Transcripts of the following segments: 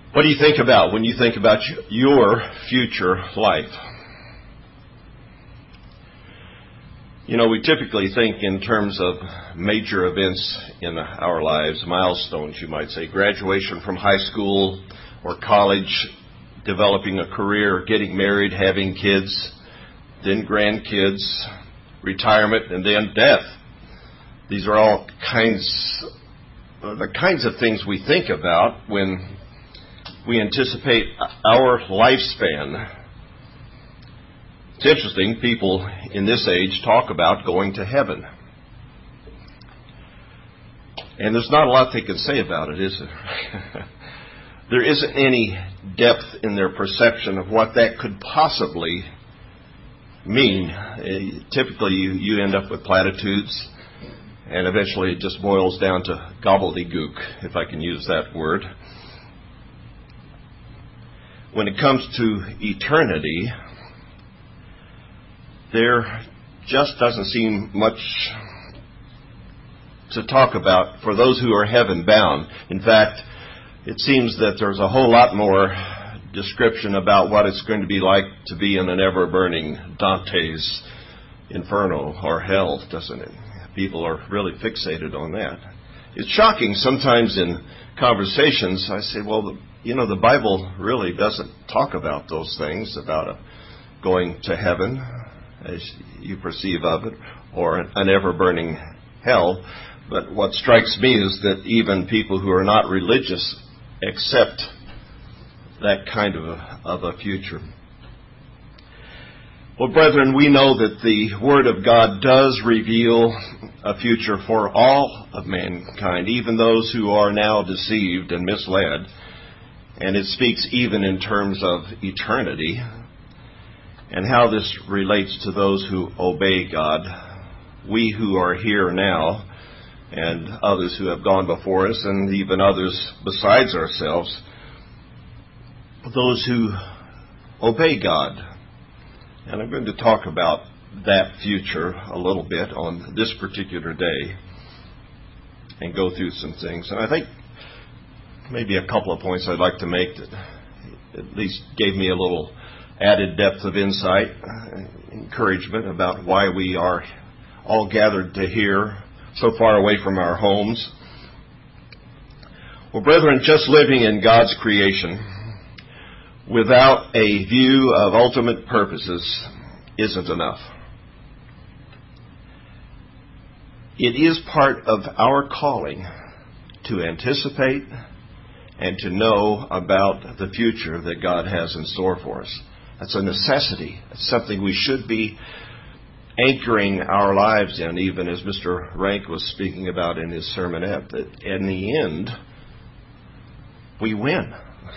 What do you think about when you think about your future life? You know, we typically think in terms of major events in our lives, milestones, you might say, graduation from high school or college, developing a career, getting married, having kids, then grandkids, retirement, and then death. These are all the kinds of things we think about when we anticipate our lifespan. It's interesting, people in this age talk about going to heaven. And there's not a lot they can say about it, is there? There isn't any depth in their perception of what that could possibly mean. Typically, you end up with platitudes, and eventually it just boils down to gobbledygook, if I can use that word. When it comes to eternity, there just doesn't seem much to talk about for those who are heaven-bound. In fact, it seems that there's a whole lot more description about what it's going to be like to be in an ever-burning Dante's Inferno or hell, doesn't it? People are really fixated on that. It's shocking sometimes in conversations. I say, well, the Bible really doesn't talk about those things, about going to heaven, as you perceive of it, or an ever-burning hell. But what strikes me is that even people who are not religious accept that kind of a future. Well, brethren, we know that the Word of God does reveal a future for all of mankind, even those who are now deceived and misled. And it speaks even in terms of eternity and how this relates to those who obey God. We who are here now and others who have gone before us and even others besides ourselves, those who obey God. And I'm going to talk about that future a little bit on this particular day and go through some things. And I think maybe a couple of points I'd like to make that at least gave me a little added depth of insight, encouragement about why we are all gathered to here so far away from our homes. Well, brethren, just living in God's creation without a view of ultimate purposes isn't enough. It is part of our calling to anticipate and to know about the future that God has in store for us. That's a necessity. It's something we should be anchoring our lives in, even as Mr. Rank was speaking about in his sermonette, that in the end, we win.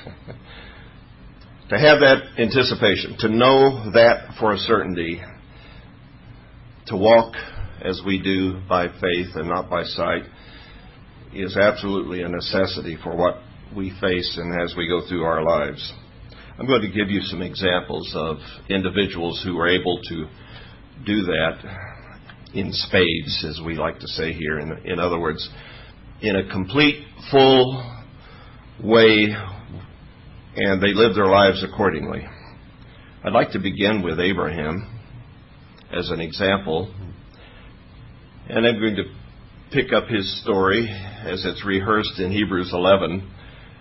To have that anticipation, to know that for a certainty, to walk as we do by faith and not by sight, is absolutely a necessity for what we face and as we go through our lives. I'm going to give you some examples of individuals who were able to do that in spades, as we like to say here. In other words, in a complete, full way, and they lived their lives accordingly. I'd like to begin with Abraham as an example, and I'm going to pick up his story as it's rehearsed in Hebrews 11,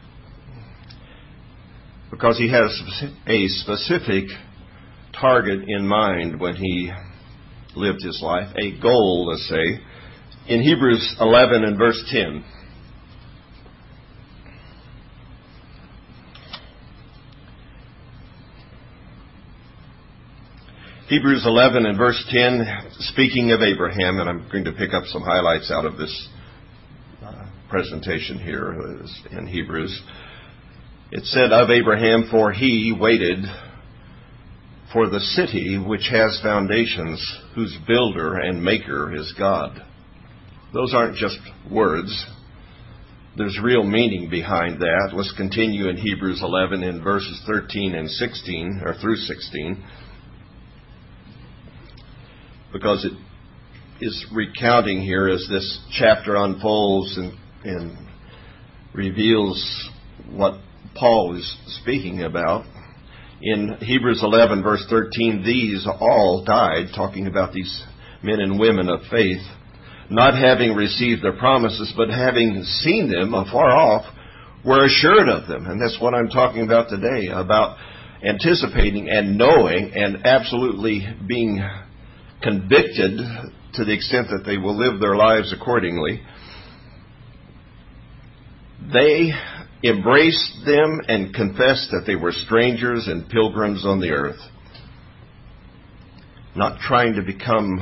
because he has a specific target in mind when he lived his life, a goal, let's say, in Hebrews 11 and verse 10. Hebrews 11 and verse 10, speaking of Abraham, and I'm going to pick up some highlights out of this presentation here in Hebrews. It said of Abraham, for he waited for the city which has foundations, whose builder and maker is God. Those aren't just words. There's real meaning behind that. Let's continue in Hebrews 11 in verses 13 and 16, or through 16. Because it is recounting here as this chapter unfolds and reveals what Paul is speaking about. In Hebrews 11, verse 13, these all died, talking about these men and women of faith, not having received their promises, but having seen them afar off, were assured of them. And that's what I'm talking about today, about anticipating and knowing and absolutely being convicted to the extent that they will live their lives accordingly. They embraced them and confessed that they were strangers and pilgrims on the earth, not trying to become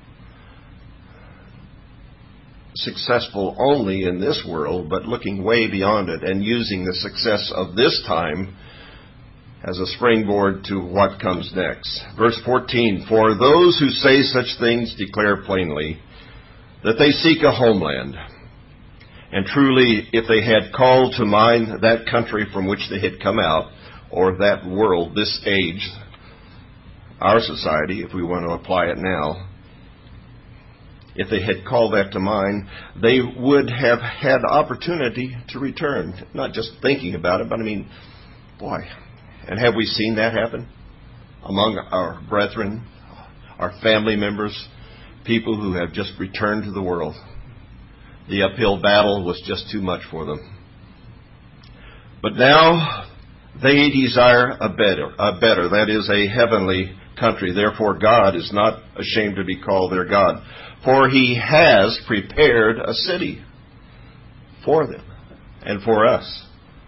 successful only in this world, but looking way beyond it and using the success of this time as a springboard to what comes next. Verse 14, for those who say such things declare plainly that they seek a homeland. And truly, if they had called to mind that country from which they had come out, or that world, this age, our society, if we want to apply it now, if they had called that to mind, they would have had opportunity to return. Not just thinking about it, but I mean, boy, and have we seen that happen among our brethren, our family members, people who have just returned to the world? The uphill battle was just too much for them. But now they desire a better, that is, a heavenly country. Therefore God is not ashamed to be called their God, for He has prepared a city for them and for us.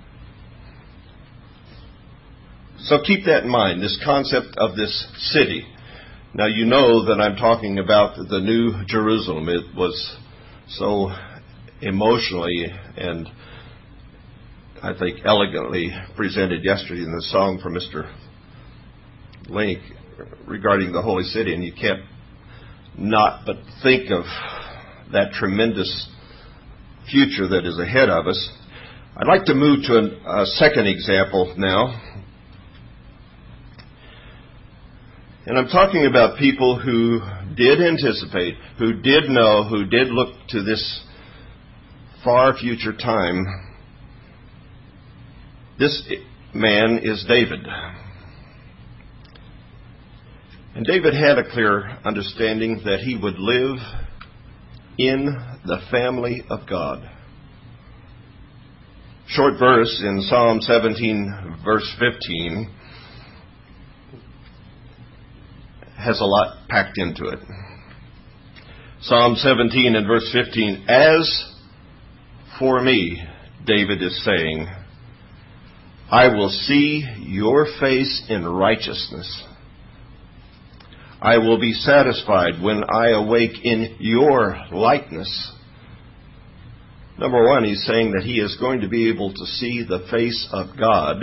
So keep that in mind, this concept of this city. Now you know that I'm talking about the New Jerusalem. It was so emotionally and I think elegantly presented yesterday in the song from Mr. Link regarding the Holy City, and you can't not but think of that tremendous future that is ahead of us. I'd like to move to a second example now. And I'm talking about people who did anticipate, who did know, who did look to this far future time. This man is David. And David had a clear understanding that he would live in the family of God. Short verse in Psalm 17, verse 15, has a lot packed into it. Psalm 17 and verse 15, as for me, David is saying, I will see your face in righteousness. I will be satisfied when I awake in your likeness. Number one, he's saying that he is going to be able to see the face of God,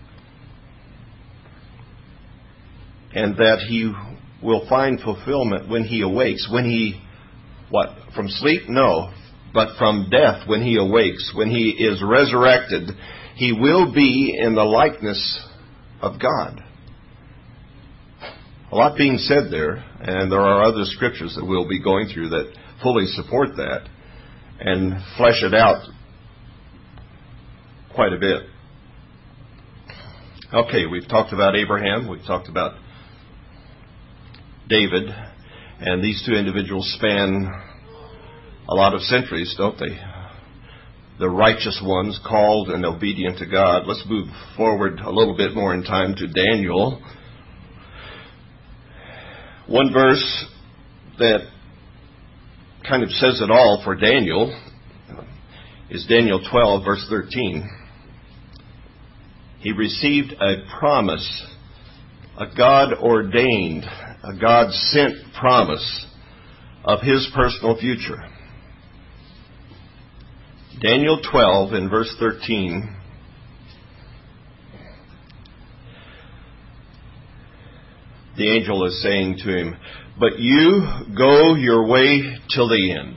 and that he will find fulfillment when he awakes. When he, from sleep? No. But from death, when he awakes, when he is resurrected, he will be in the likeness of God. A lot being said there, and there are other scriptures that we'll be going through that fully support that and flesh it out quite a bit. Okay, we've talked about Abraham, we've talked about David, and these two individuals span a lot of centuries, don't they? The righteous ones called and obedient to God. Let's move forward a little bit more in time to Daniel. One verse that kind of says it all for Daniel is Daniel 12, verse 13. He received a promise, a God-ordained, a God-sent promise of his personal future. Daniel 12 in verse 13. The angel is saying to him, but you go your way till the end,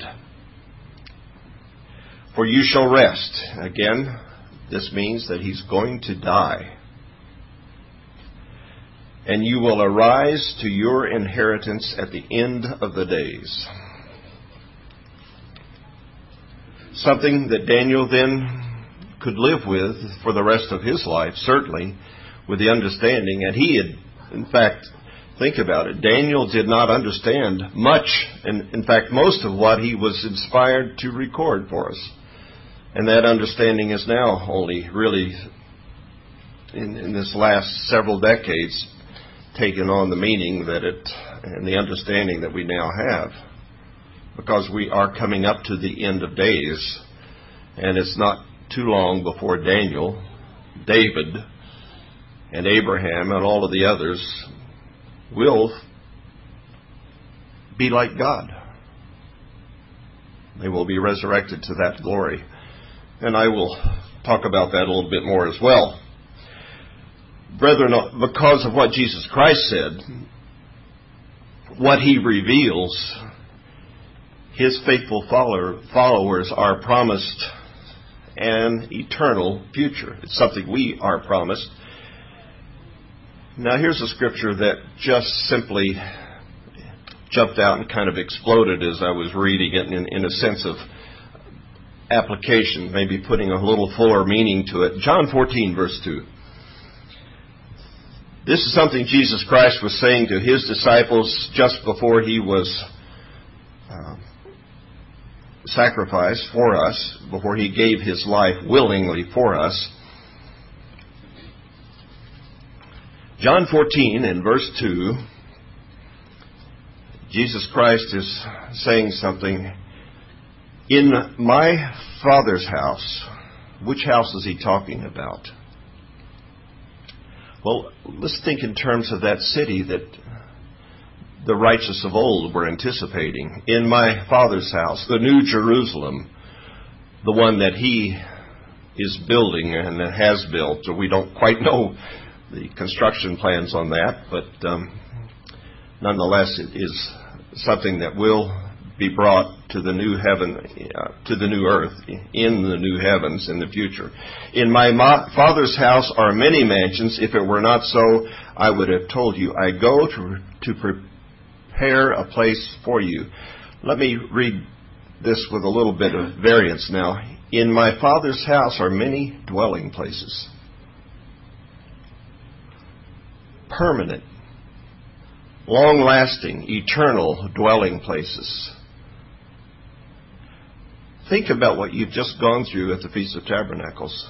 for you shall rest. Again, this means that he's going to die. And you will arise to your inheritance at the end of the days. Something that Daniel then could live with for the rest of his life, certainly, with the understanding. And he had, in fact, think about it, Daniel did not understand much, and in fact, most of what he was inspired to record for us. And that understanding is now only really, in this last several decades, taken on the meaning that it, and the understanding that we now have. Because we are coming up to the end of days, and it's not too long before Daniel, David, and Abraham, and all of the others will be like God. They will be resurrected to that glory. And I will talk about that a little bit more as well. Brethren, because of what Jesus Christ said, what he reveals, his faithful followers are promised an eternal future. It's something we are promised. Now here's a scripture that just simply jumped out and kind of exploded as I was reading it in a sense of application, maybe putting a little fuller meaning to it. John 14, verse 2. This is something Jesus Christ was saying to his disciples just before he was sacrificed for us, before he gave his life willingly for us. John 14 in verse 2, Jesus Christ is saying something. In my Father's house, which house is he talking about? Well, let's think in terms of that city that the righteous of old were anticipating. In my Father's house, the New Jerusalem, the one that he is building and has built. So we don't quite know the construction plans on that, but nonetheless, it is something that will be brought to the new heaven, to the new earth, in the new heavens in the future. In my Father's house are many mansions. If it were not so, I would have told you. I go to prepare a place for you. Let me read this with a little bit of variance now. In my Father's house are many dwelling places. Permanent, long-lasting, eternal dwelling places. Think about what you've just gone through at the Feast of Tabernacles.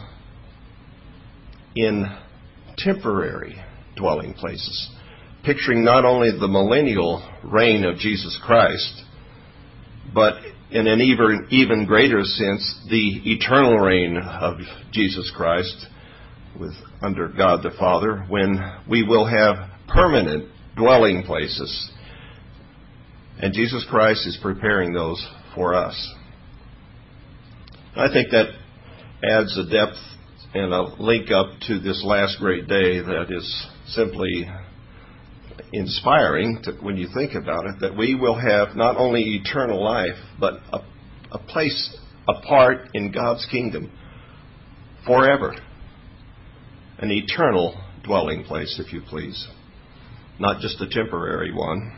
In temporary dwelling places. Picturing not only the millennial reign of Jesus Christ, but in an even greater sense, the eternal reign of Jesus Christ under God the Father, when we will have permanent dwelling places. And Jesus Christ is preparing those for us. I think that adds a depth and a link up to this last great day that is simply inspiring when you think about it, that we will have not only eternal life, but a place apart in God's kingdom forever. An eternal dwelling place, if you please. Not just a temporary one.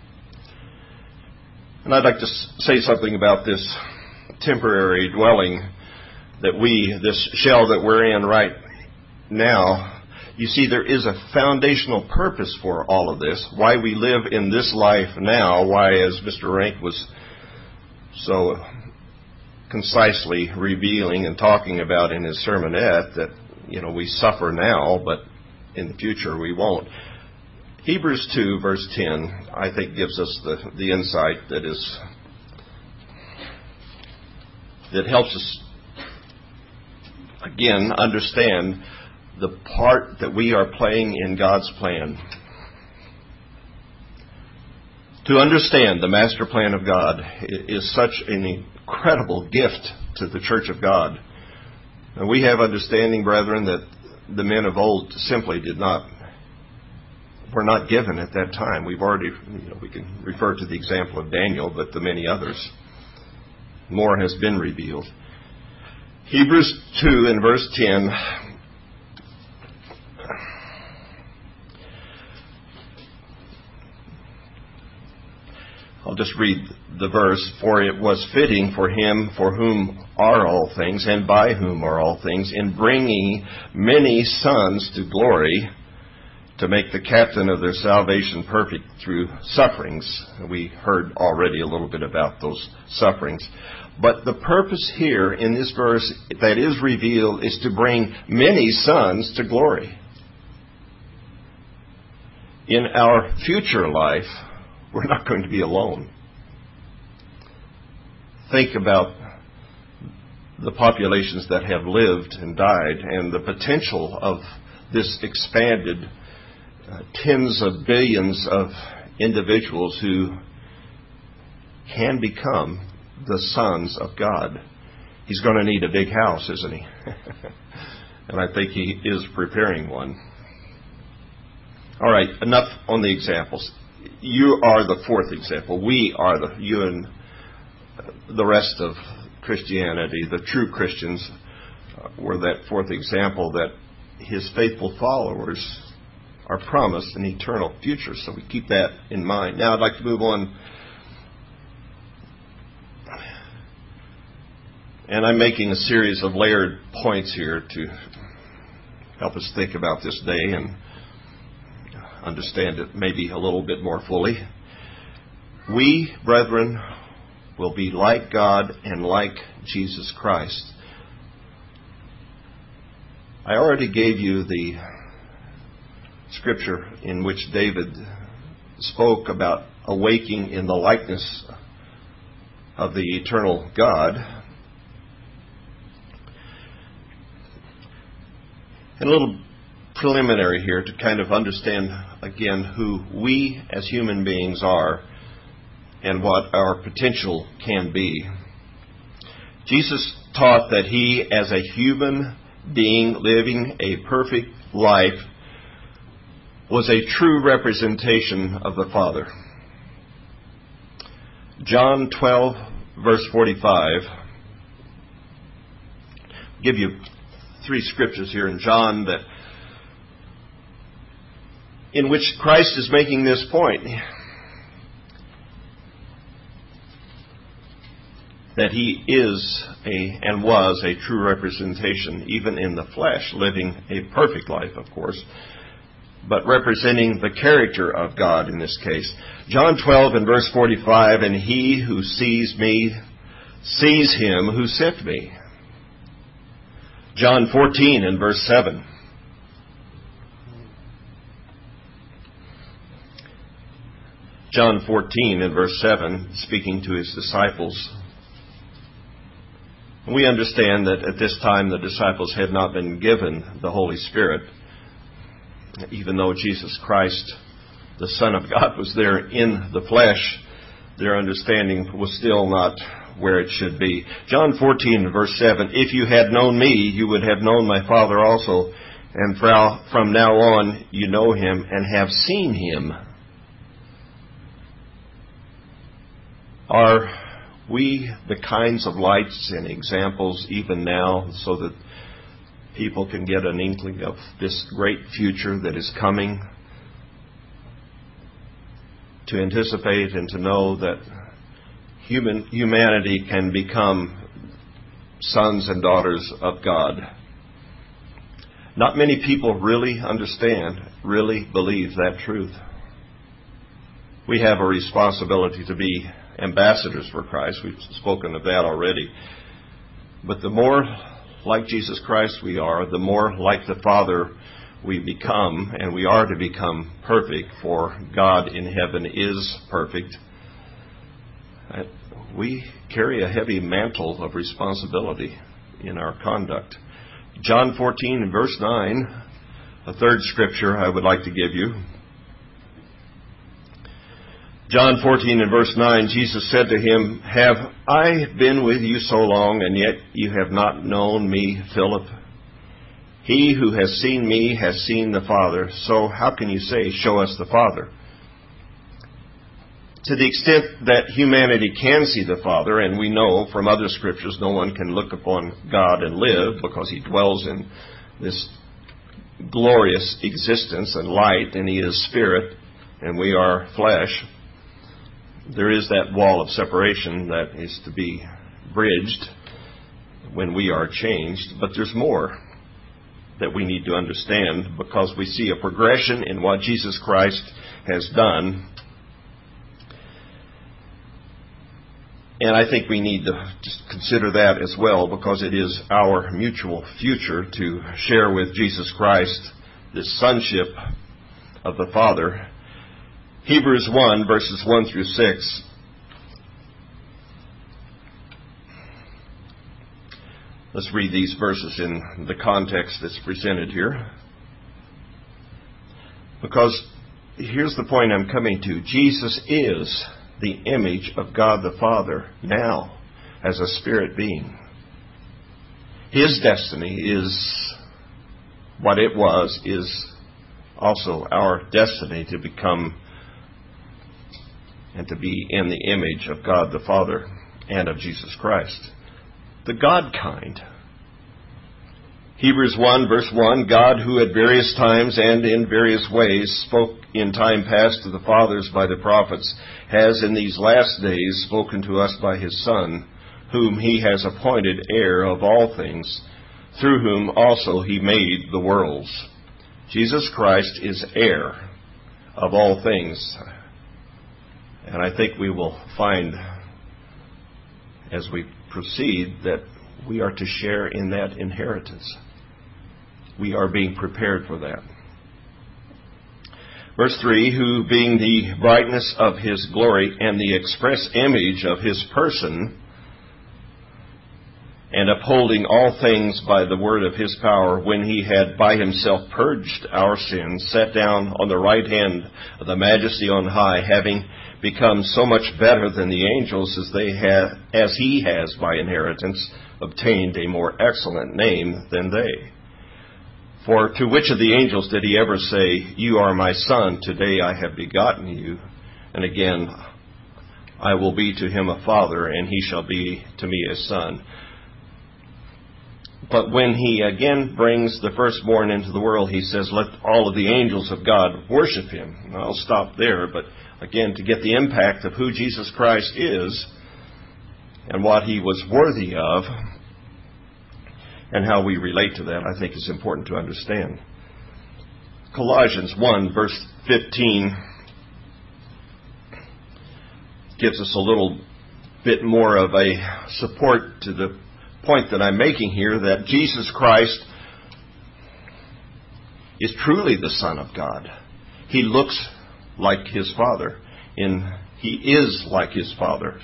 And I'd like to say something about this temporary dwelling this shell that we're in right now. You see, there is a foundational purpose for all of this. Why we live in this life now, why, as Mr. Rank was so concisely revealing and talking about in his sermonette, that, we suffer now, but in the future we won't. Hebrews 2, verse 10, I think gives us the insight that helps us, again, understand the part that we are playing in God's plan. To understand the master plan of God is such an incredible gift to the Church of God. And we have understanding, brethren, that the men of old simply were not given at that time. We've already, we can refer to the example of Daniel, but the many others. More has been revealed. Hebrews 2 and verse 10. I'll just read the verse. For it was fitting for him for whom are all things, and by whom are all things, in bringing many sons to glory, to make the captain of their salvation perfect through sufferings. We heard already a little bit about those sufferings. But the purpose here in this verse that is revealed is to bring many sons to glory. In our future life, we're not going to be alone. Think about the populations that have lived and died and the potential of this expanded tens of billions of individuals who can become the sons of God. He's going to need a big house, isn't he? And I think he is preparing one. All right, enough on the examples. You are the fourth example. You and the rest of Christianity, the true Christians, were that fourth example that his faithful followers are promised an eternal future. So we keep that in mind. Now I'd like to move on. And I'm making a series of layered points here to help us think about this day and understand it maybe a little bit more fully. We, brethren, will be like God and like Jesus Christ. I already gave you the scripture in which David spoke about awaking in the likeness of the eternal God. And a little preliminary here to kind of understand again who we as human beings are and what our potential can be. Jesus taught that he, as a human being living a perfect life, was a true representation of the Father. John 12, verse 45. I'll give you 3 scriptures here in John in which Christ is making this point, that he is and was a true representation, even in the flesh, living a perfect life, of course, but representing the character of God in this case. John 12 and verse 45, and he who sees me sees him who sent me. John 14 and verse 7. John 14 and verse 7, speaking to his disciples. We understand that at this time the disciples had not been given the Holy Spirit, even though Jesus Christ, the Son of God, was there in the flesh. Their understanding was still not where it should be. John 14 verse 7, if you had known me, you would have known my Father also, and from now on you know him and have seen him. Are we the kinds of lights and examples even now so that people can get an inkling of this great future that is coming? To anticipate and to know that humanity can become sons and daughters of God. Not many people really understand, really believe that truth. We have a responsibility to be ambassadors for Christ. We've spoken of that already. But the more like Jesus Christ we are, the more like the Father we become, and we are to become perfect, for God in heaven is perfect. We carry a heavy mantle of responsibility in our conduct. John 14 and verse 9, a third scripture I would like to give you. John 14 and verse 9, Jesus said to him, have I been with you so long, and yet you have not known me, Philip? He who has seen me has seen the Father. So how can you say, show us the Father? To the extent that humanity can see the Father, and we know from other scriptures no one can look upon God and live because he dwells in this glorious existence and light, and he is spirit, and we are flesh. There is that wall of separation that is to be bridged when we are changed, but there's more that we need to understand, because we see a progression in what Jesus Christ has done. And I think we need to just consider that as well, because it is our mutual future to share with Jesus Christ this sonship of the Father. Hebrews 1, verses 1 through 6. Let's read these verses in the context that's presented here. Because here's the point I'm coming to. Jesus is the image of God the Father now as a spirit being. His destiny is what it was, is also our destiny to become and to be in the image of God the Father and of Jesus Christ. The God kind. Hebrews 1, verse 1, God, who at various times and in various ways spoke in time past to the fathers by the prophets, has in these last days spoken to us by His Son, whom He has appointed heir of all things, through whom also He made the worlds. Jesus Christ is heir of all things. And I think we will find, as we proceed, that we are to share in that inheritance. We are being prepared for that. Verse 3, who being the brightness of His glory and the express image of His person, and upholding all things by the word of His power, when He had by Himself purged our sins, sat down on the right hand of the Majesty on high, having become so much better than the angels, as He has by inheritance obtained a more excellent name than they. For to which of the angels did He ever say, you are my Son, today I have begotten you? And again, I will be to him a father, and he shall be to me a son. But when He again brings the firstborn into the world, He says, let all of the angels of God worship Him. And I'll stop there, but again, to get the impact of who Jesus Christ is and what He was worthy of, and how we relate to that, I think is important to understand. Colossians 1, verse 15, gives us a little bit more of a support to the point that I'm making here, that Jesus Christ is truly the Son of God. He looks like His Father. He is like His Father.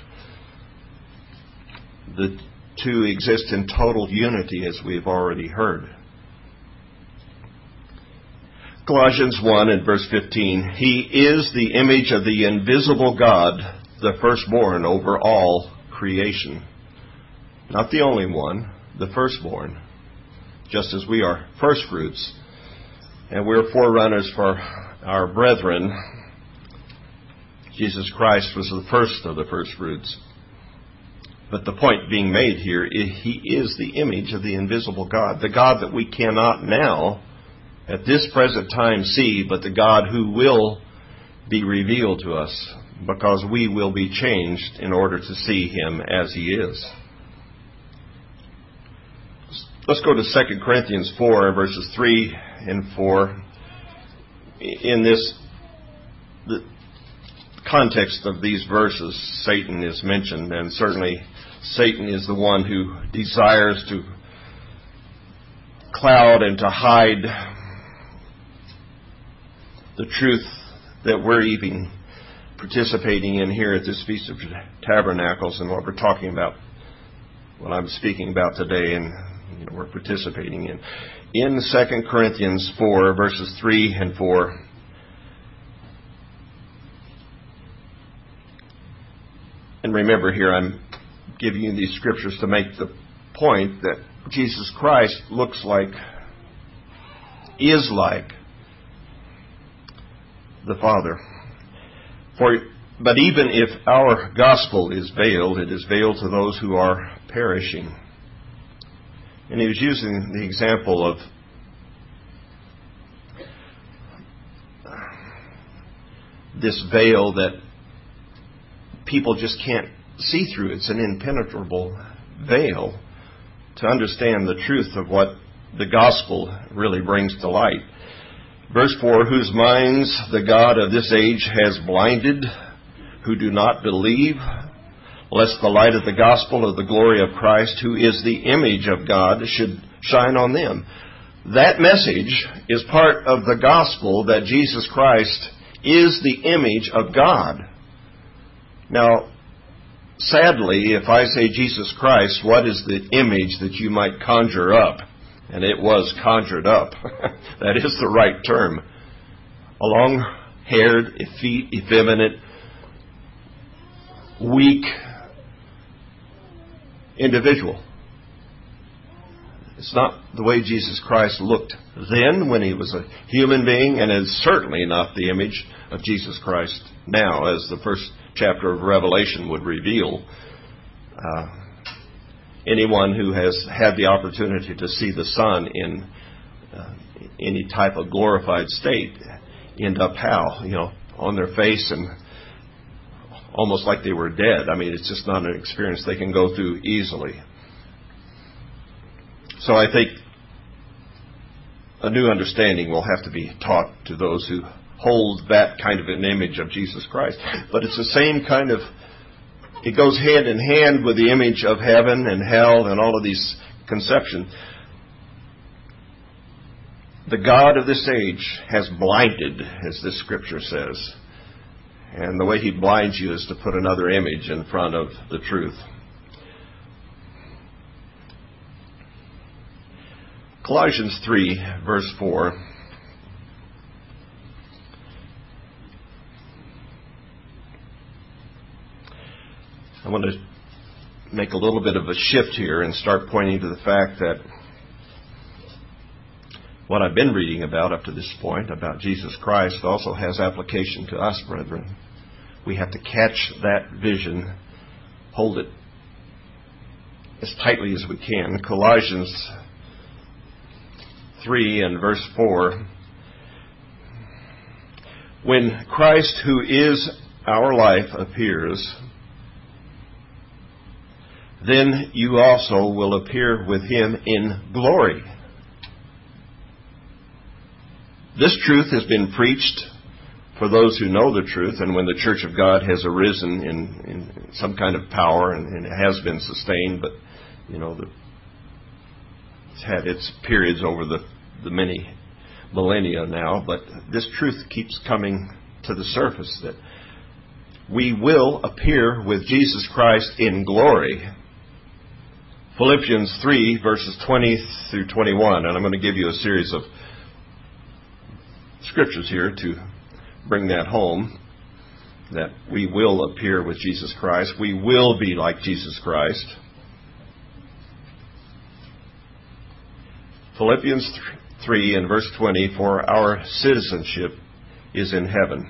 The two exist in total unity, as we've already heard. Colossians 1 and verse 15, He is the image of the invisible God, the firstborn over all creation. Not the only one, the firstborn. Just as we are firstfruits, and we're forerunners for our brethren, Jesus Christ was the first of the firstfruits. But the point being made here, He is the image of the invisible God, the God that we cannot now, at this present time, see, but the God who will be revealed to us, because we will be changed in order to see Him as He is. Let's go to 2 Corinthians 4, verses 3 and 4. In the context of these verses, Satan is mentioned, and certainly Satan is the one who desires to cloud and to hide the truth that we're even participating in here at this Feast of Tabernacles, and what we're talking about, what I'm speaking about today, and we're participating in. In 2 Corinthians 4, verses 3 and 4, and remember here, I'm giving you these scriptures to make the point that Jesus Christ is like the Father. But even if our gospel is veiled, it is veiled to those who are perishing. And he was using the example of this veil that people just can't see through. It's an impenetrable veil to understand the truth of what the gospel really brings to light. Verse 4, whose minds the God of this age has blinded, who do not believe, lest the light of the gospel of the glory of Christ, who is the image of God, should shine on them. That message is part of the gospel that Jesus Christ is the image of God. Now, sadly, if I say Jesus Christ, what is the image that you might conjure up? And it was conjured up. That is the right term. A long-haired, effeminate, weak individual. It's not the way Jesus Christ looked then when he was a human being, and it's certainly not the image of Jesus Christ now, as the first chapter of Revelation would reveal. Anyone who has had the opportunity to see the Son in any type of glorified state end up how? On their face and almost like they were dead. I mean, it's just not an experience they can go through easily. So I think a new understanding will have to be taught to those who hold that kind of an image of Jesus Christ. But it's the same kind of, it goes hand in hand with the image of heaven and hell and all of these conceptions. The God of this age has blinded, as this scripture says. And the way he blinds you is to put another image in front of the truth. Colossians 3, verse 4. I want to make a little bit of a shift here and start pointing to the fact that what I've been reading about up to this point, about Jesus Christ, also has application to us, brethren. We have to catch that vision, hold it as tightly as we can. Colossians 3 and verse 4. When Christ, who is our life, appears, then you also will appear with him in glory. This truth has been preached for those who know the truth, and when the Church of God has arisen in some kind of power, and it has been sustained, but it's had its periods over the many millennia now, but this truth keeps coming to the surface that we will appear with Jesus Christ in glory. Philippians 3, verses 20 through 21, and I'm going to give you a series of scriptures here to bring that home, that we will appear with Jesus Christ. We will be like Jesus Christ. Philippians 3 and verse 20, for our citizenship is in heaven.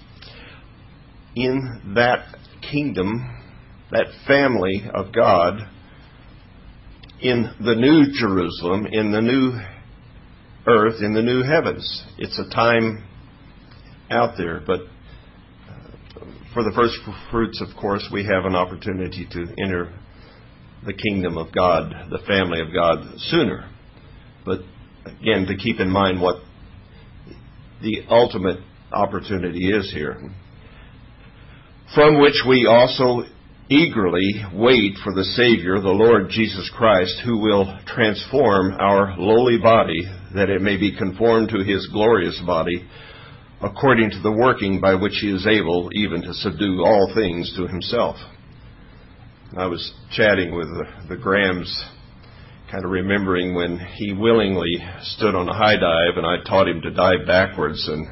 In that kingdom, that family of God, in the new Jerusalem, in the new earth, in the new heavens. It's a time out there, but for the first fruits, of course, we have an opportunity to enter the kingdom of God, the family of God, sooner. But again, to keep in mind what the ultimate opportunity is here, from which we also eagerly wait for the Savior, the Lord Jesus Christ, who will transform our lowly body, that it may be conformed to his glorious body, according to the working by which he is able even to subdue all things to himself. I was chatting with the Grahams, kind of remembering when he willingly stood on a high dive, and I taught him to dive backwards, and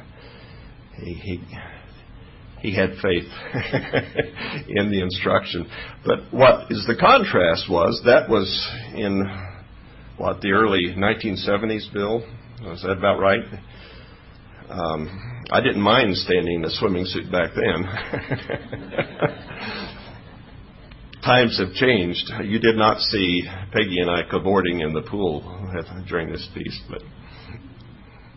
he had faith in the instruction. But what is the contrast was, that was in, the early 1970s, Bill? Was that about right? I didn't mind standing in a swimming suit back then. Times have changed. You did not see Peggy and I cavorting in the pool during this piece, but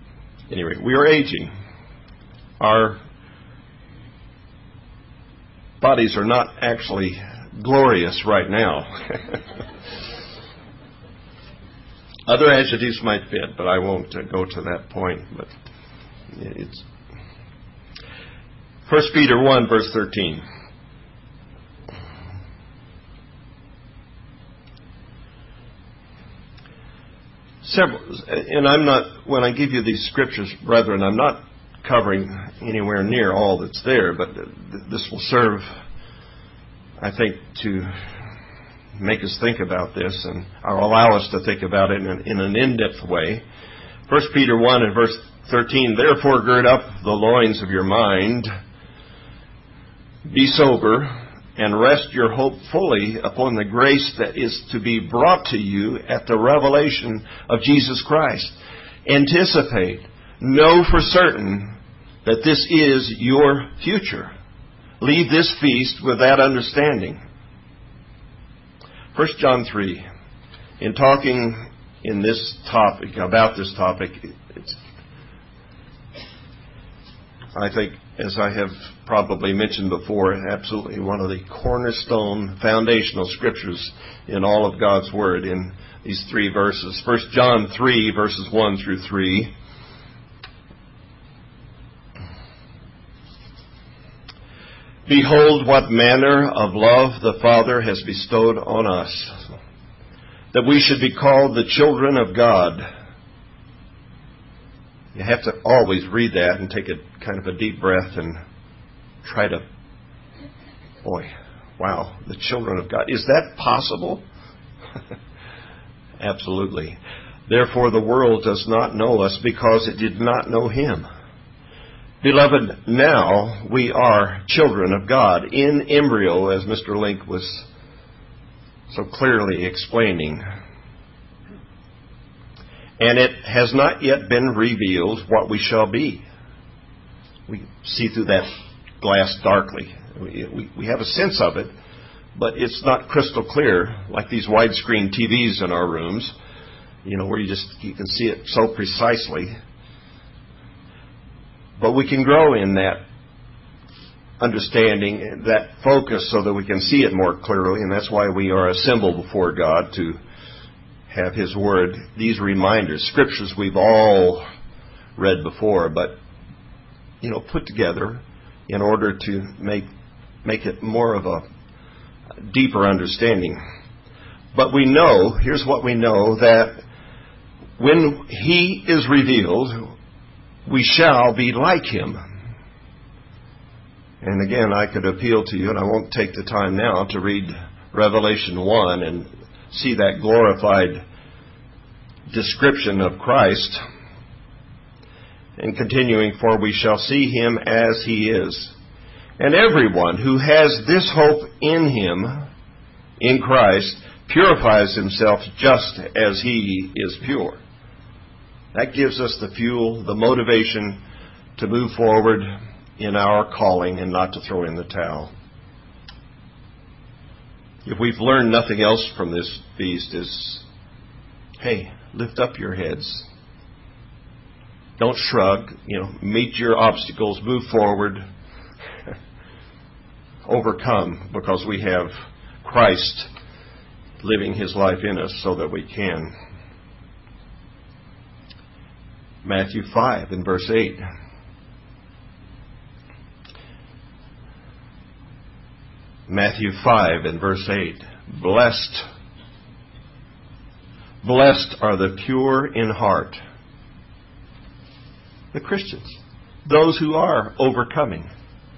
anyway, we are aging. Our bodies are not actually glorious right now. Other adjectives might fit, but I won't go to that point. But it's 1 Peter 1, verse 13. And I'm not, when I give you these scriptures, brethren, I'm not covering anywhere near all that's there, but this will serve, I think, to make us think about this, and or allow us to think about it in an in-depth way. 1 Peter 1 and verse 13, therefore gird up the loins of your mind, be sober, and rest your hope fully upon the grace that is to be brought to you at the revelation of Jesus Christ. Anticipate, know for certain that this is your future. Leave this feast with that understanding. 1 John 3, in talking in this topic, about this topic, I think, as I have probably mentioned before, absolutely one of the cornerstone foundational scriptures in all of God's Word in these three verses. 1 John 3, verses 1 through 3. Behold, what manner of love the Father has bestowed on us, that we should be called the children of God. You have to always read that and take a kind of a deep breath and try to, wow, the children of God. Is that possible? Absolutely. Therefore the world does not know us because it did not know Him. Beloved, now we are children of God in embryo, as Mr. Link was so clearly explaining. And it has not yet been revealed what we shall be. We see through that glass darkly. We have a sense of it, but it's not crystal clear like these widescreen TVs in our rooms, where you can see it so precisely. But we can grow in that understanding, that focus, so that we can see it more clearly, and that's why we are assembled before God to have His Word, these reminders, scriptures we've all read before, but, put together in order to make it more of a deeper understanding. But we know, here's what we know, that when He is revealed, we shall be like Him. And again, I could appeal to you, and I won't take the time now to read Revelation 1 and see that glorified description of Christ. And continuing, for we shall see Him as He is. And everyone who has this hope in Him, in Christ, purifies himself just as He is pure. That gives us the fuel, the motivation to move forward in our calling and not to throw in the towel. If we've learned nothing else from this feast, is, hey, lift up your heads. Don't shrug. Meet your obstacles. Move forward. Overcome, because we have Christ living His life in us so that we can. Matthew 5 and verse 8. Matthew 5 and verse 8. Blessed are the pure in heart. The Christians. Those who are overcoming.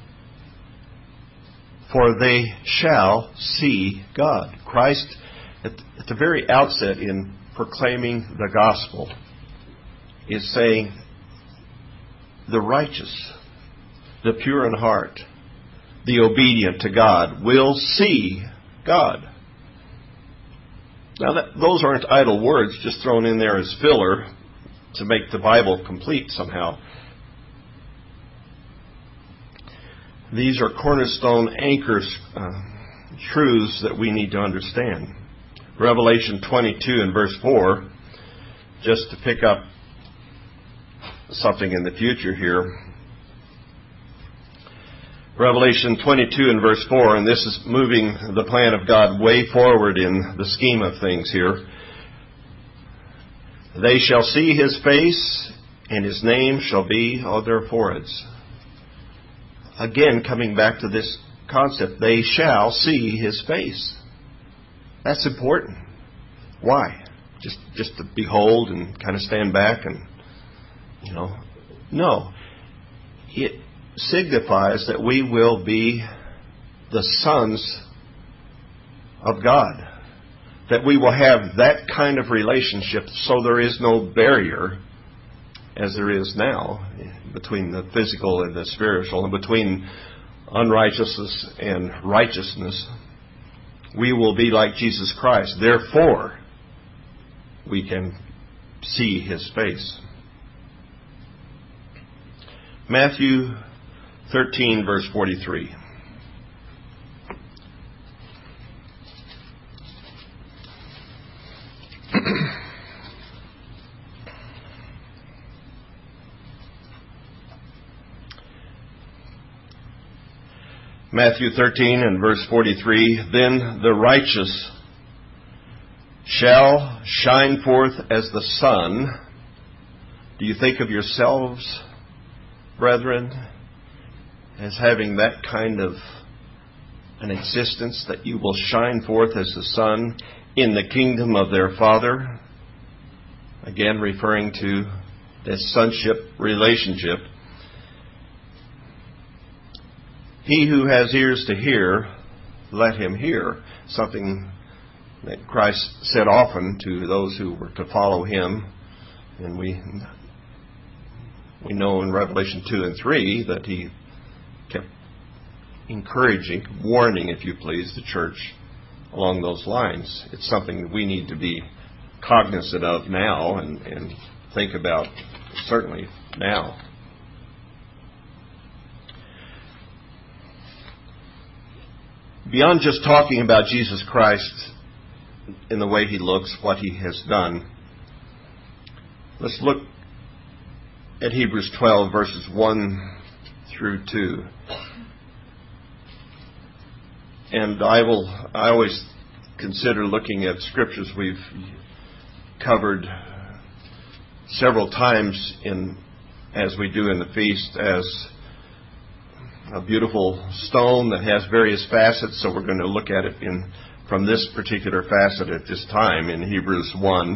For they shall see God. Christ, at the very outset in proclaiming the gospel, is saying the righteous, the pure in heart, the obedient to God will see God. Now, those aren't idle words just thrown in there as filler to make the Bible complete somehow. These are cornerstone anchors, truths that we need to understand. Revelation 22 and verse 4, just to pick up something in the future here. Revelation 22 and verse 4, and this is moving the plan of God way forward in the scheme of things here. They shall see his face, and his name shall be on their foreheads. Again, coming back to this concept, they shall see his face. That's important. Why? Just to behold and kind of stand back and, No. It signifies that we will be the sons of God. That we will have that kind of relationship, so there is no barrier, as there is now, between the physical and the spiritual, and between unrighteousness and righteousness. We will be like Jesus Christ. Therefore, we can see his face. Matthew 13, verse 43. Matthew 13 and verse 43, then the righteous shall shine forth as the sun. Do you think of yourselves, brethren, as having that kind of an existence, that you will shine forth as the sun in the kingdom of their Father? Again, referring to this sonship relationship. He who has ears to hear, let him hear. Something that Christ said often to those who were to follow him. And we know in Revelation 2 and 3 that he kept encouraging, warning, if you please, the church along those lines. It's something that we need to be cognizant of now and think about certainly now. Beyond just talking about Jesus Christ in the way he looks, what he has done, let's look at Hebrews 12, verses 1 through 2. And I always consider looking at scriptures we've covered several times as we do in the feast, as a beautiful stone that has various facets. So we're going to look at it from this particular facet at this time in Hebrews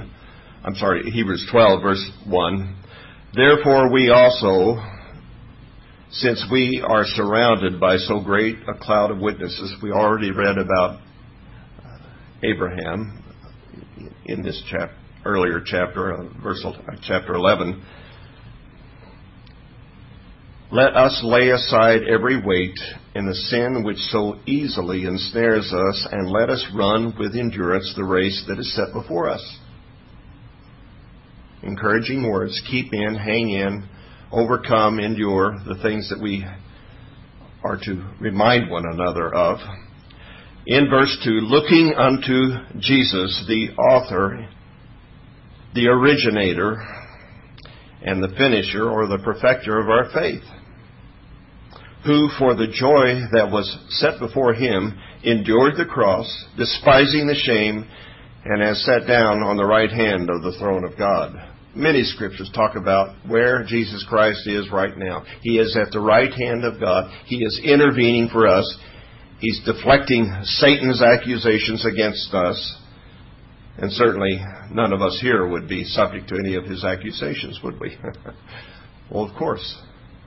12, verse 1. Therefore we also, since we are surrounded by so great a cloud of witnesses, we already read about Abraham in this earlier chapter, chapter 11. Let us lay aside every weight and the sin which so easily ensnares us, and let us run with endurance the race that is set before us. Encouraging words. Keep in, hang in, overcome, endure the things that we are to remind one another of. In verse 2, looking unto Jesus, the author, the originator, and the finisher or the perfecter of our faith, who for the joy that was set before him endured the cross, despising the shame, and has sat down on the right hand of the throne of God. Many scriptures talk about where Jesus Christ is right now. He is at the right hand of God. He is intervening for us. He's deflecting Satan's accusations against us. And certainly none of us here would be subject to any of his accusations, would we? Well, of course.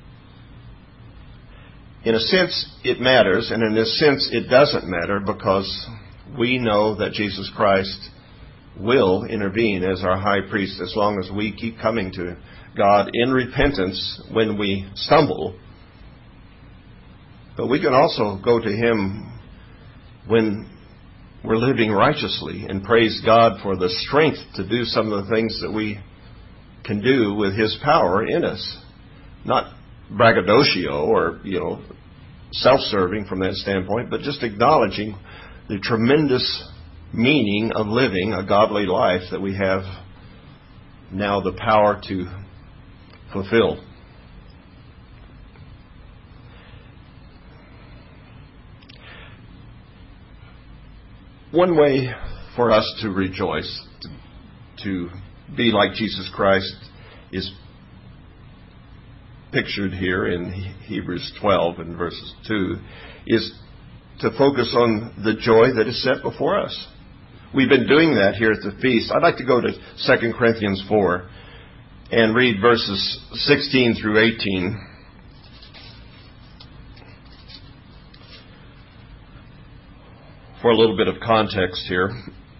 In a sense, it matters, and in a sense, it doesn't matter, because we know that Jesus Christ will intervene as our high priest as long as we keep coming to God in repentance when we stumble. But we can also go to him when we're living righteously and praise God for the strength to do some of the things that we can do with his power in us. Not braggadocio or, self-serving from that standpoint, but just acknowledging the tremendous meaning of living a godly life that we have now the power to fulfill. One way for us to rejoice, to be like Jesus Christ, is pictured here in Hebrews 12 and verses 2, is to focus on the joy that is set before us. We've been doing that here at the feast. I'd like to go to 2 Corinthians 4 and read verses 16 through 18. For a little bit of context here.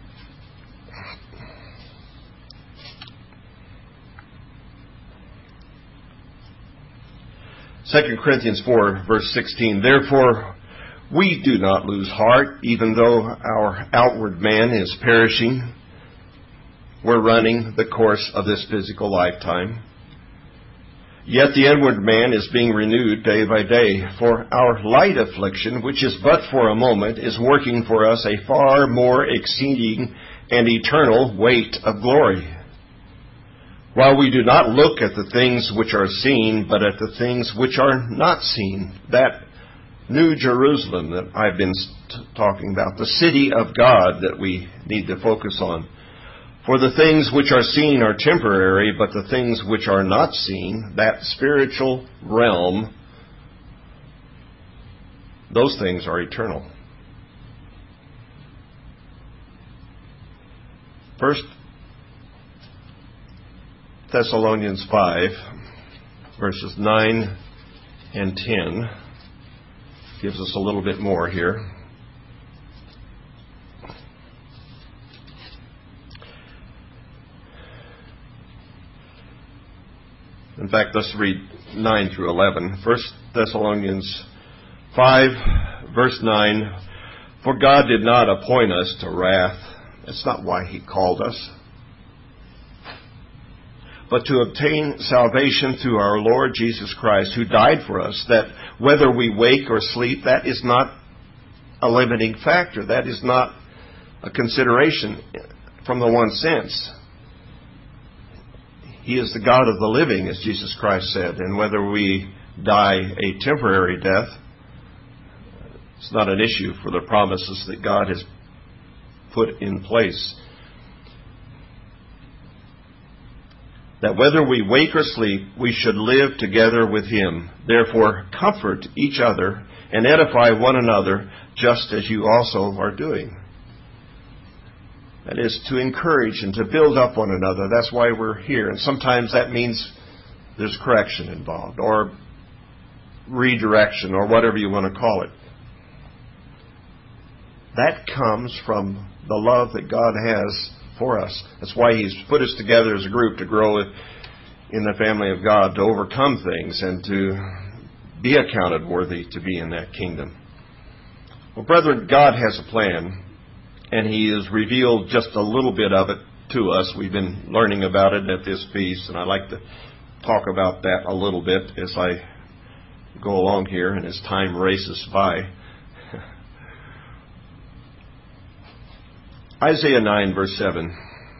2 Corinthians 4, verse 16, "Therefore we do not lose heart, even though our outward man is perishing. We're running the course of this physical lifetime. Yet the inward man is being renewed day by day. For our light affliction, which is but for a moment, is working for us a far more exceeding and eternal weight of glory. While we do not look at the things which are seen, but at the things which are not seen." That New Jerusalem that I've been talking about, the city of God that we need to focus on. "For the things which are seen are temporary, but the things which are not seen," that spiritual realm, those things are eternal. 1 Thessalonians 5, verses 9 and 10, gives us a little bit more here. In fact, let's read 9 through 11. 1 Thessalonians 5, verse 9, "For God did not appoint us to wrath." That's not why He called us. "But to obtain salvation through our Lord Jesus Christ, who died for us, that whether we wake or sleep," that is not a limiting factor. That is not a consideration from the one sense. He is the God of the living, as Jesus Christ said, and whether we die a temporary death, it's not an issue for the promises that God has put in place. "That whether we wake or sleep, we should live together with Him. Therefore, comfort each other and edify one another, just as you also are doing." That is, to encourage and to build up one another. That's why we're here. And sometimes that means there's correction involved, or redirection, or whatever you want to call it. That comes from the love that God has for us. That's why He's put us together as a group to grow in the family of God, to overcome things and to be accounted worthy to be in that kingdom. Well, brethren, God has a plan, and He has revealed just a little bit of it to us. We've been learning about it at this feast, and I'd like to talk about that a little bit as I go along here and as time races by. Isaiah 9, verse 7.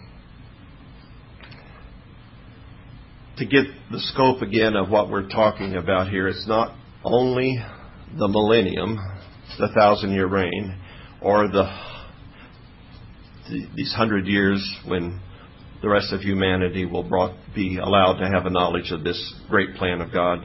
To get the scope again of what we're talking about here, it's not only the millennium, the 1,000-year reign, or these 100 years when the rest of humanity will be allowed to have a knowledge of this great plan of God.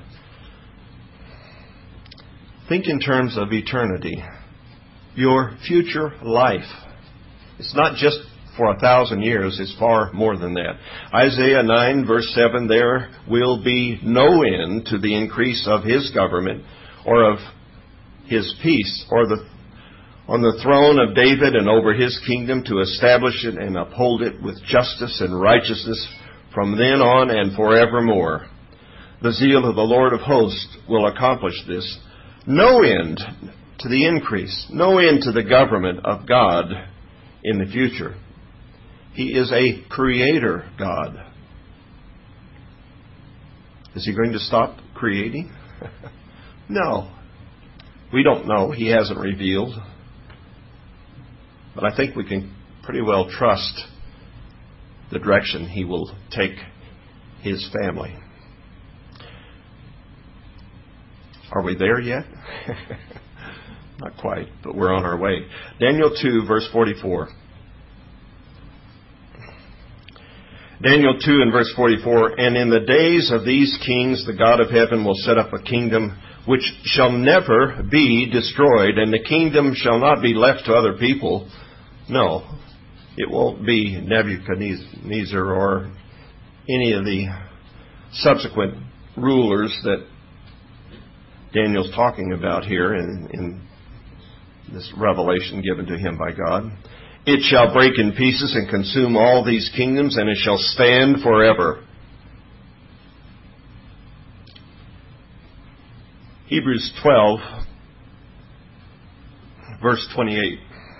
Think in terms of eternity. Your future life. It's not just for 1,000 years, it's far more than that. Isaiah 9, verse 7, "There will be no end to the increase of His government, or of His peace, or on the throne of David and over His kingdom, to establish it and uphold it with justice and righteousness from then on and forevermore. The zeal of the Lord of hosts will accomplish this." No end to the increase, no end to the government of God in the future. He is a creator God. Is He going to stop creating? No. We don't know. He hasn't revealed. But I think we can pretty well trust the direction He will take His family. Are we there yet? Not quite, but we're on our way. Daniel 2, verse 44. Daniel 2 and verse 44, and in the days of these kings the God of heaven will set up a kingdom which shall never be destroyed, and the kingdom shall not be left to other people. No, it won't be Nebuchadnezzar or any of the subsequent rulers that Daniel's talking about here in this revelation given to him by God. It shall break in pieces and consume all these kingdoms, and it shall stand forever. Hebrews 12, verse 28.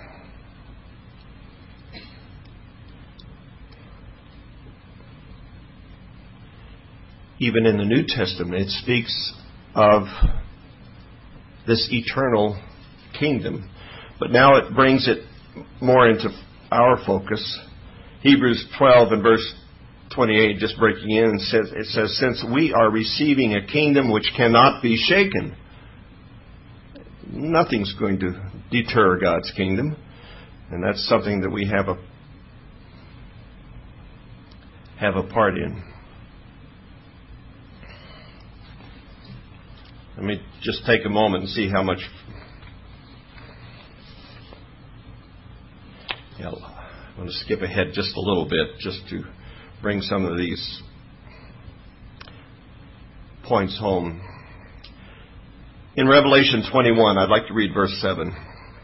Even in the New Testament, it speaks of this eternal kingdom. But now it brings it more into our focus. Hebrews 12 and verse 28, just breaking in, it says, since we are receiving a kingdom which cannot be shaken, nothing's going to deter God's kingdom. And that's something that we have a part in. Let me just take a moment and see how much. I'm going to skip ahead just a little bit just to bring some of these points home. In Revelation 21, I'd like to read verse 7.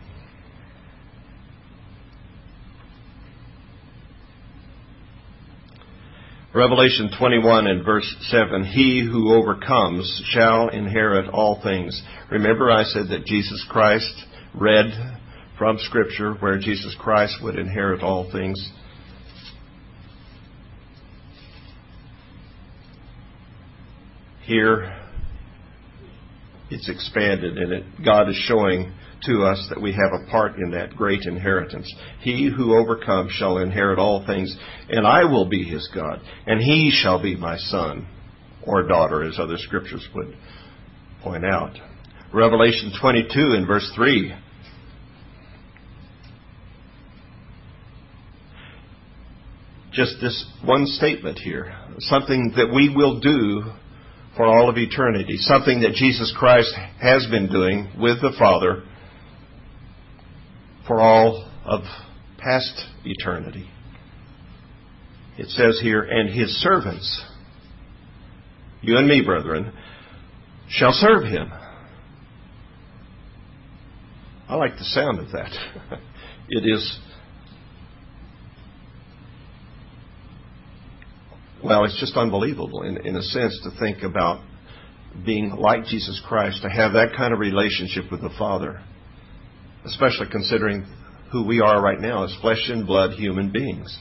Revelation 21 and verse 7, he who overcomes shall inherit all things. Remember I said that Jesus Christ read from Scripture where Jesus Christ would inherit all things. Here it's expanded, and God is showing to us that we have a part in that great inheritance. He who overcomes shall inherit all things, and I will be his God, and he shall be my son or daughter, as other scriptures would point out. Revelation 22 and verse 3. Just this one statement here, something that we will do for all of eternity, something that Jesus Christ has been doing with the Father for all of past eternity. It says here, and his servants, you and me, brethren, shall serve him. I like the sound of that. It is, well, it's just unbelievable in a sense to think about being like Jesus Christ, to have that kind of relationship with the Father, especially considering who we are right now as flesh and blood human beings.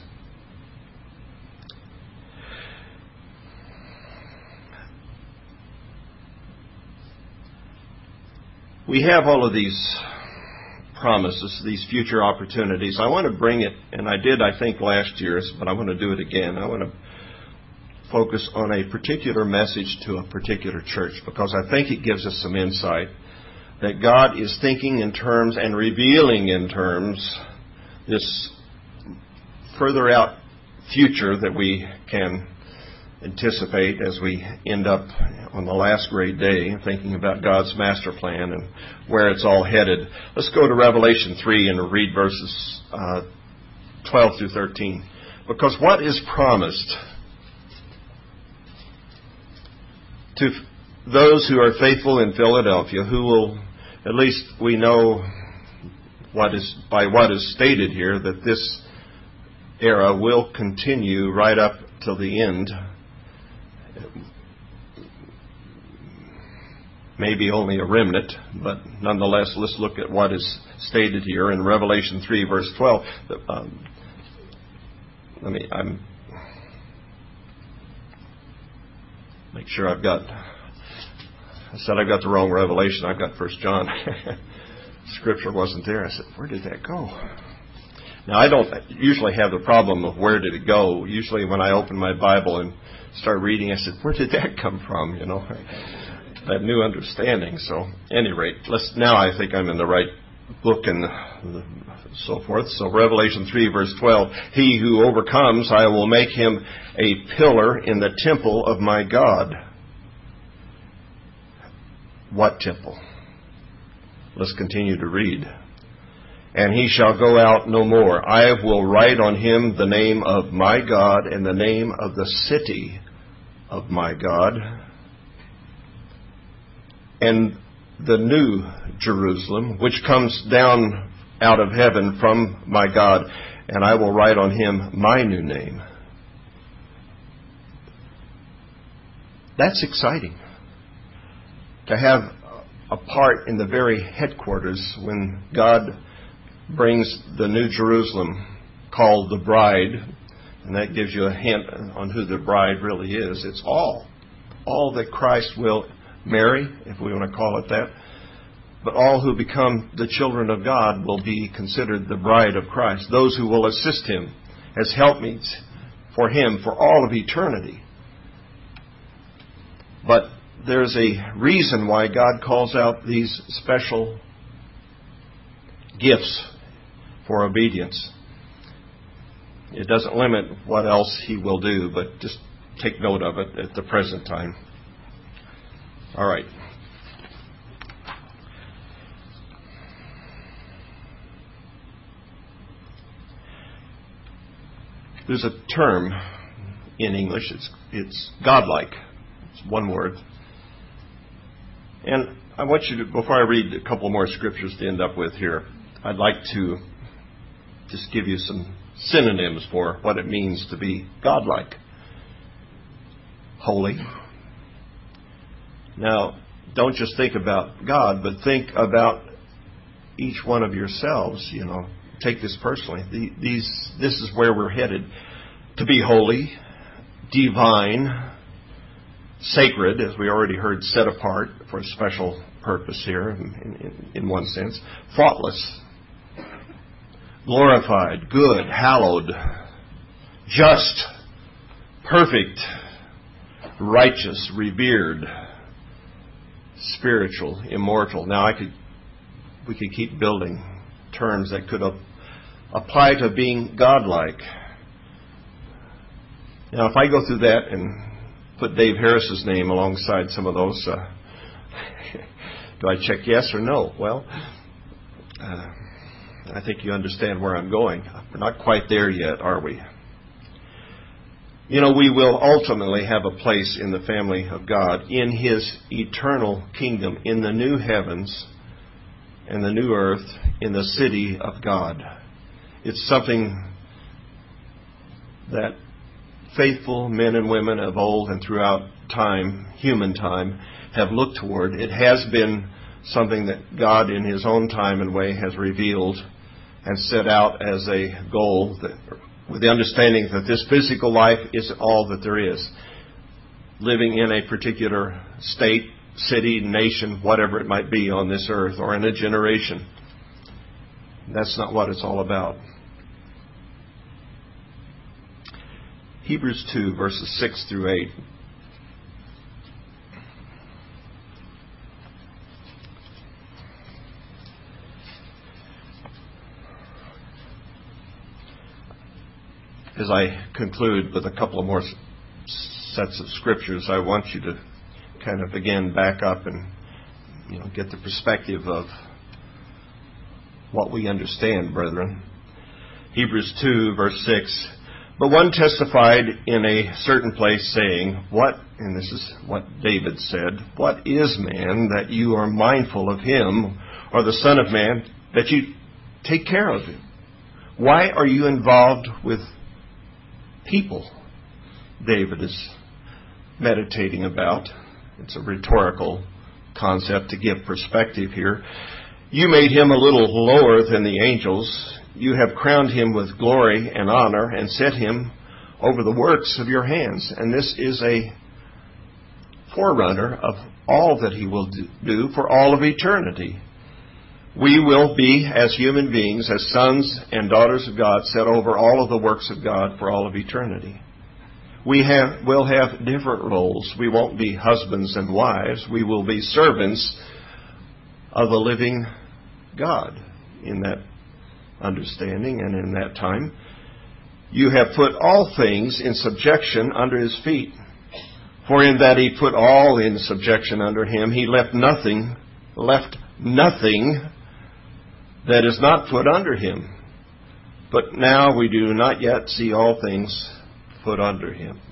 We have all of these promises, these future opportunities. I want to bring it, and I did, I think, last year, but I want to do it again. I want to focus on a particular message to a particular church, because I think it gives us some insight that God is thinking in terms and revealing in terms this further out future that we can anticipate as we end up on the last great day, thinking about God's master plan and where it's all headed. Let's go to Revelation 3 and read verses 12 through 13. Because what is promised to those who are faithful in Philadelphia, who will, at least we know what is stated here, that this era will continue right up till the end. Maybe only a remnant, but nonetheless, let's look at what is stated here in Revelation 3, verse 12. Make sure I said I've got the wrong Revelation. I've got 1 John. Scripture wasn't there. I said, where did that go? Now, I don't usually have the problem of where did it go. Usually when I open my Bible and start reading, I said, where did that come from? that new understanding. So, at any rate, now I think I'm in the right book and so forth. So Revelation 3 verse 12, he who overcomes, I will make him a pillar in the temple of my God. What temple? Let's continue to read. And he shall go out no more. I will write on him the name of my God and the name of the city of my God, and the new Jerusalem, which comes down out of heaven from my God, and I will write on him my new name. That's exciting. To have a part in the very headquarters when God brings the new Jerusalem, called the bride, and that gives you a hint on who the bride really is. It's all that Christ will marry, if we want to call it that. But all who become the children of God will be considered the bride of Christ. Those who will assist him as helpmeets for him for all of eternity. But there's a reason why God calls out these special gifts for obedience. It doesn't limit what else he will do, but just take note of it at the present time. All right. There's a term in English. It's godlike. It's one word. And I want you to, before I read a couple more scriptures to end up with here, I'd like to just give you some synonyms for what it means to be godlike. Holy. Now, don't just think about God, but think about each one of yourselves. Take this personally. This is where we're headed. To be holy, divine, sacred, as we already heard, set apart for a special purpose here, in one sense. Faultless, glorified, good, hallowed, just, perfect, righteous, revered, spiritual, immortal. Now we could keep building terms that could apply to being godlike. Now, if I go through that and put Dave Harris's name alongside some of those, do I check yes or no? Well, I think you understand where I'm going. We're not quite there yet, are we? We will ultimately have a place in the family of God, in his eternal kingdom, in the new heavens and the new earth, in the city of God. It's something that faithful men and women of old and throughout time, human time, have looked toward. It has been something that God in his own time and way has revealed and set out as a goal, that, with the understanding that this physical life is all that there is. Living in a particular state, city, nation, whatever it might be on this earth or in a generation. That's not what it's all about. Hebrews 2, verses 6 through 8. As I conclude with a couple of more sets of scriptures, I want you to kind of again back up and get the perspective of what we understand, brethren. Hebrews 2, verse 6. But one testified in a certain place, saying, and this is what David said, what is man that you are mindful of him, or the Son of Man that you take care of him? Why are you involved with people? David is meditating about. It's a rhetorical concept to give perspective here. You made him a little lower than the angels. You have crowned him with glory and honor and set him over the works of your hands. And this is a forerunner of all that he will do for all of eternity. We will be, as human beings, as sons and daughters of God, set over all of the works of God for all of eternity. We'll have different roles. We won't be husbands and wives. We will be servants of the living God in that understanding and in that time. You have put all things in subjection under his feet. For in that he put all in subjection under him, he left nothing that is not put under him. But now we do not yet see all things put under him.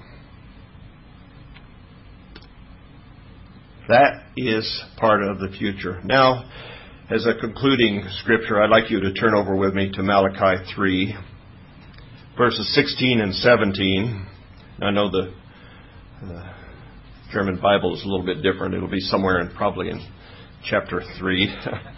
That is part of the future. Now, as a concluding scripture, I'd like you to turn over with me to Malachi 3, verses 16 and 17. I know the German Bible is a little bit different. It'll be somewhere probably in chapter 3.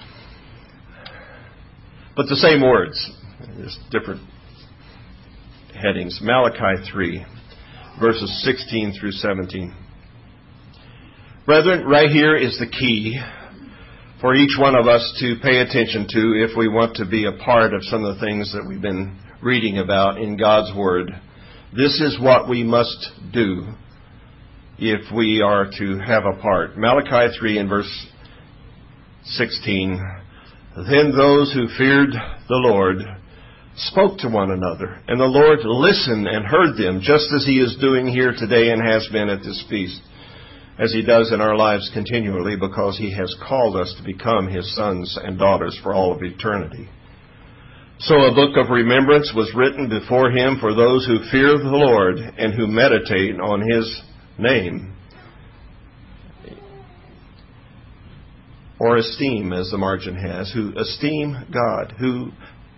But the same words, just different headings. Malachi 3, verses 16 through 17. Brethren, right here is the key for each one of us to pay attention to if we want to be a part of some of the things that we've been reading about in God's Word. This is what we must do if we are to have a part. Malachi 3 and verse 16. Then those who feared the Lord spoke to one another, and the Lord listened and heard them, just as he is doing here today and has been at this feast, as he does in our lives continually, because he has called us to become his sons and daughters for all of eternity. So a book of remembrance was written before him for those who fear the Lord and who meditate on his name, or esteem, as the margin has, who esteem God, who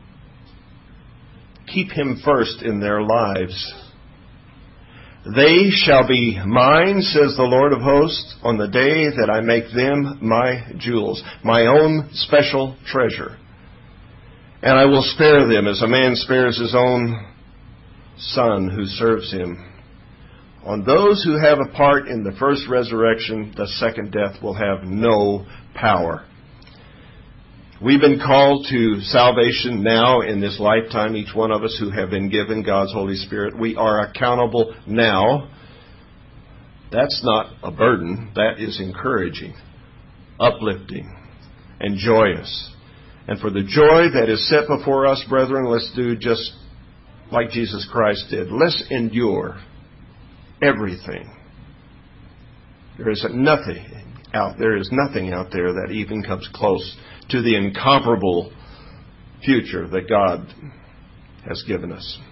keep him first in their lives. They shall be mine, says the Lord of hosts, on the day that I make them my jewels, my own special treasure. And I will spare them as a man spares his own son who serves him. On those who have a part in the first resurrection, the second death will have no power. We've been called to salvation now in this lifetime, each one of us who have been given God's Holy Spirit. We are accountable now. That's not a burden. That is encouraging, uplifting, and joyous. And for the joy that is set before us, brethren, let's do just like Jesus Christ did. Let's endure everything. There is nothing out there that even comes close to the incomparable future that God has given us.